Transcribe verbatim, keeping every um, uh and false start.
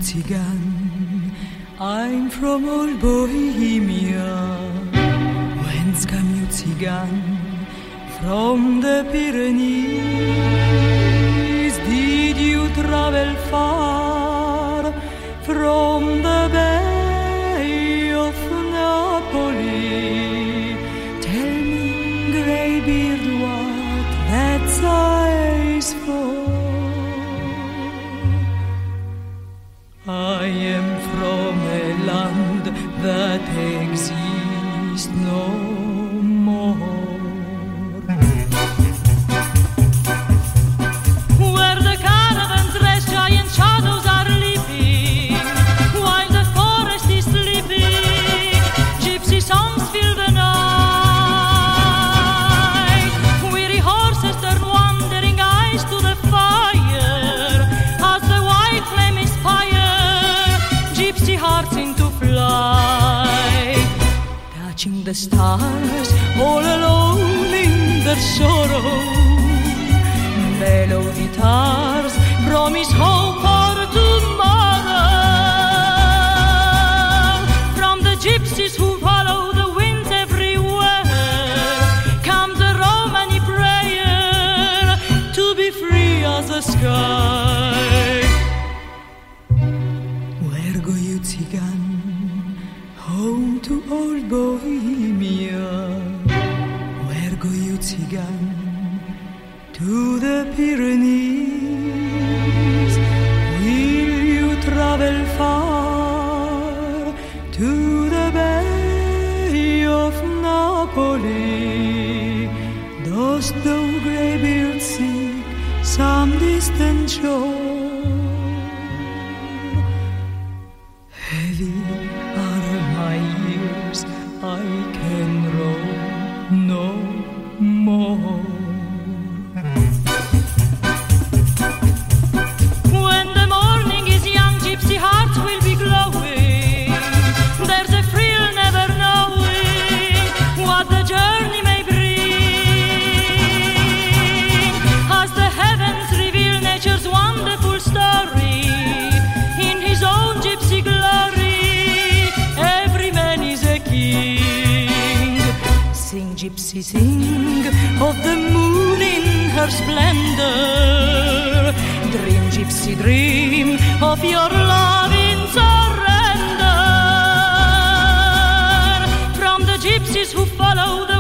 Tzigane, I'm from old Bohemia. Whence come you, Tzigane? From the Pyrenees. Did you travel far from the Bay of Napoli? Tell me, greybeard, what that sigh's for. I am from a land that exists no more. Where the caravans rest, giant shadows are leaping, while the forest is sleeping. Gypsy songs fill the night. Weary horses turn wandering eyes to the fire as the white flame is fire. Gypsy hearts into flight, touching the stars, all alone in their sorrow. Mellow guitars promise hope for tomorrow. From the gypsies who follow the winds everywhere comes a Romany prayer to be free as the sky. Home to old Bohemia. Where go you, Tzigane? To the Pyrenees. Will you travel far to the Bay of Napoli? Dost thou, greybeard, seek some distant shore? Heavy are my years, I can roam no more. When the morning is young, gypsy hearts will be glowing. There's a thrill never knowing what the journey may bring. As the heavens reveal nature's wonderful story in his own gypsy glory, every man is a king. Sing, gypsy, sing of the moon in her splendor. Dream, gypsy, dream of your love in surrender. From the gypsies who follow the